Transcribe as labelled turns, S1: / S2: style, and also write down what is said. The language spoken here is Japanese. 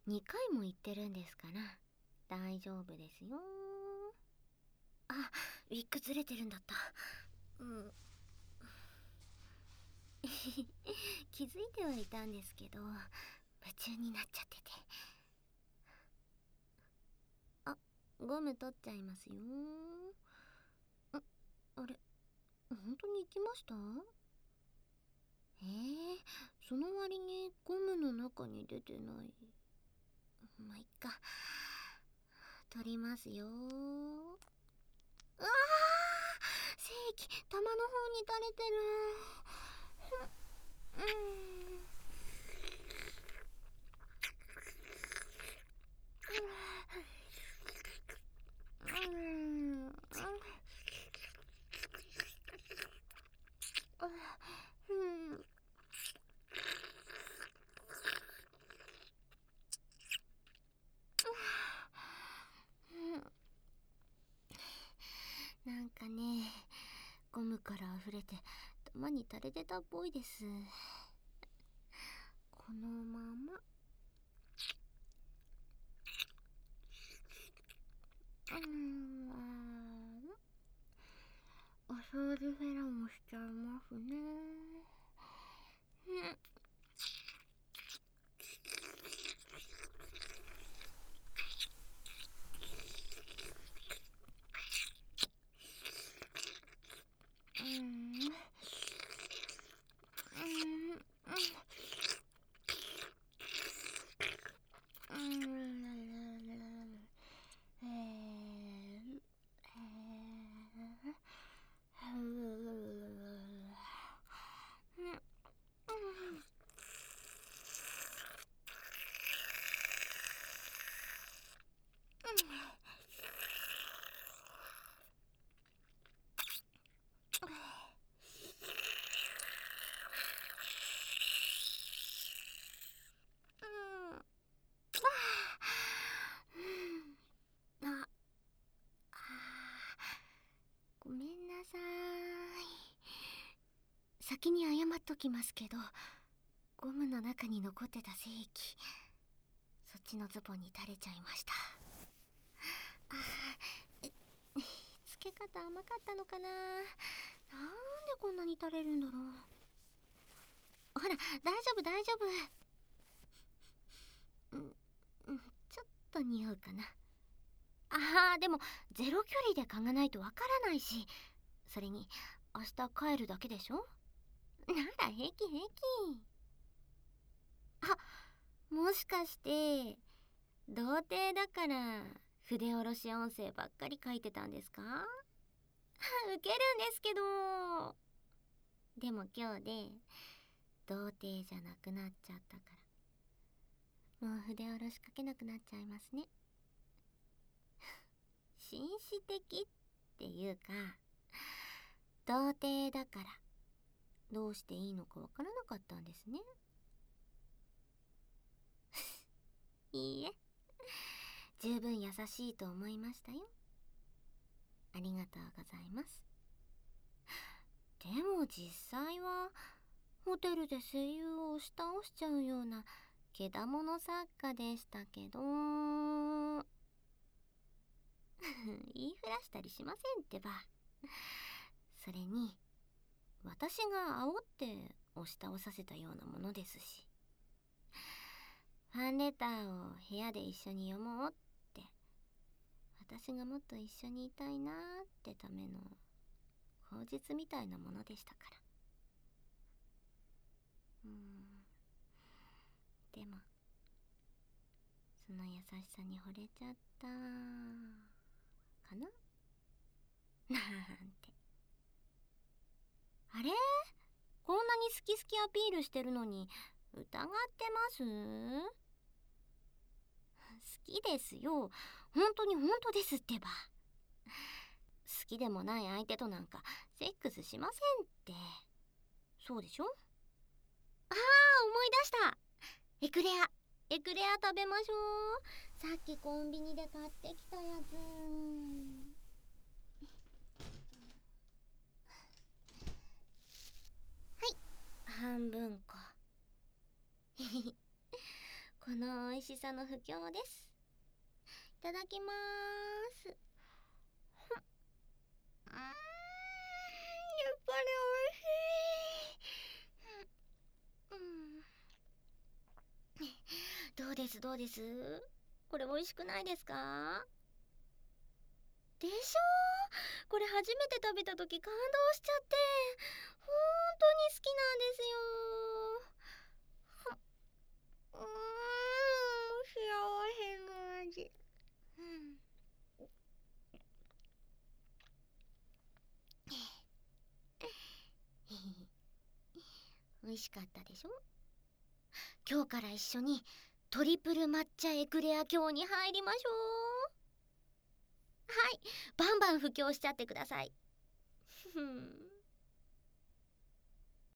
S1: 2回も言ってるんですから大丈夫ですよ。あ、ウィッグずれてるんだった。うん。気づいてはいたんですけど夢中になっちゃってて。あ、ゴム取っちゃいますよ。あれ、本当に行きました？その割にゴムの中に出てない。まあ、いっか。取りますよ。うわー、精液玉の方に垂れてる。なんかね、ゴムから溢れて玉に垂れてたっぽいです。このままお掃除フェラもしちゃいますね。あ、ごめんなさい。先に謝っときますけど、ゴムの中に残ってた精液、そっちのズボンに垂れちゃいました。つけ方甘かったのかな。なんでこんなに垂れるんだろう。ほら、大丈夫大丈夫。ちょっと匂うかな。でもゼロ距離で嗅がないとわからないし、それに明日帰るだけでしょ。なら平気平気。もしかして童貞だから筆下ろし音声ばっかり書いてたんですか？ウケるんですけど。でも今日で童貞じゃなくなっちゃったから、もう筆下ろし書けなくなっちゃいますね。紳士的っていうか、童貞だからどうしていいのかわからなかったんですね。いいえ、十分優しいと思いましたよ。ありがとうございます。でも実際はホテルで声優を押し倒しちゃうようなけだもの作家でしたけど言いふらしたりしませんってば。それに私が煽って押し倒させたようなものですし、ファンレターを部屋で一緒に読もうって、私がもっと一緒にいたいなーってための口実みたいなものでしたから。でもその優しさに惚れちゃったかななんて。あれ、こんなに好き好きアピールしてるのに疑ってます？好きですよ、本当に本当ですってば。好きでもない相手となんかセックスしませんって。そうでしょ。思い出した。エクレア食べましょう。さっきコンビニで買ってきたやつ。半分か。 この美味しさの不況です。いただきまーす。やっぱり美味しい。どうですどうです、これ美味しくないですか？でしょう。これ初めて食べた時感動しちゃって、本当に好きなんですよ。幸せの味。美味しかったでしょ。今日から一緒にトリプル抹茶エクレア今日に入りましょう。はい、バンバン布教しちゃってください。